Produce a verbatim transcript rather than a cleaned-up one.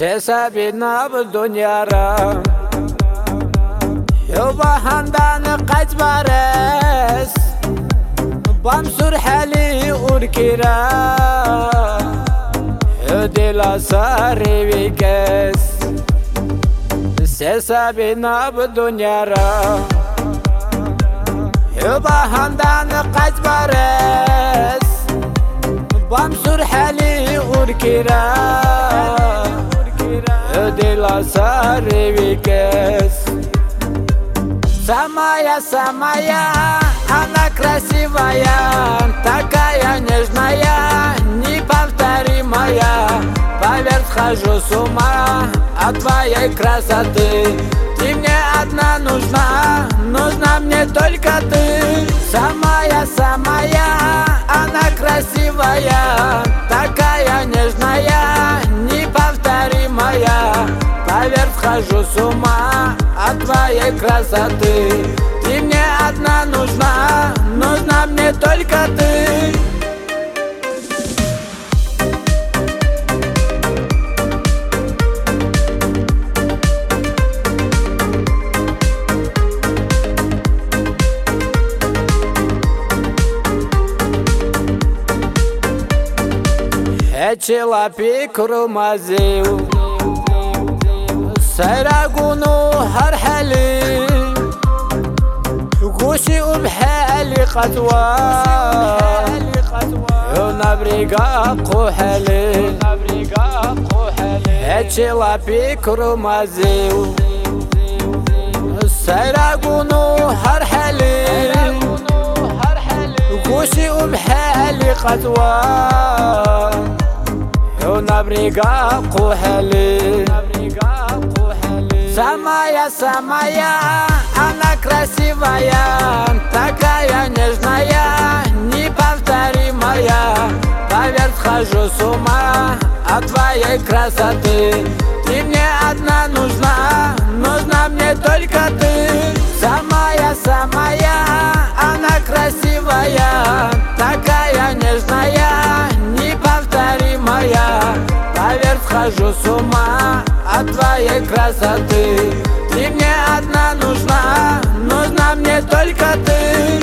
Сесабина в дуньяра Юбаханданы қайт барес Бамсур хали уркира Юдила саривикес Сесабина в дуньяра Юбаханданы қайт барес Бамсур хали уркира Юдила саривикес Самая, самая, она красивая, такая нежная, неповторимая. Поверь, схожу с ума от твоей красоты. Ты мне одна нужна, нужна мне только ты. Самая, самая, она красивая, такая нежная, неповторимая. Поверь, схожу с ума от твоей красоты. Ты мне одна нужна, нужна мне только ты. Эчилапи крумазил سيراقونو هرحلي غوشي وبحالي قطوة ونبريقا قوحلي هاتشي لابي كرومازيو سيراقونو هرحلي غوشي وبحالي قطوة ونبريقا قوحلي Самая, самая, она красивая, такая нежная, неповторимая. Поверь, схожу с ума от твоей красоты. Ты мне одна нужна, нужна мне только ты. Самая, самая, она красивая, такая нежная, неповторимая. Поверь, схожу с ума от твоей красоты. Ты мне одна нужна, нужна мне только ты.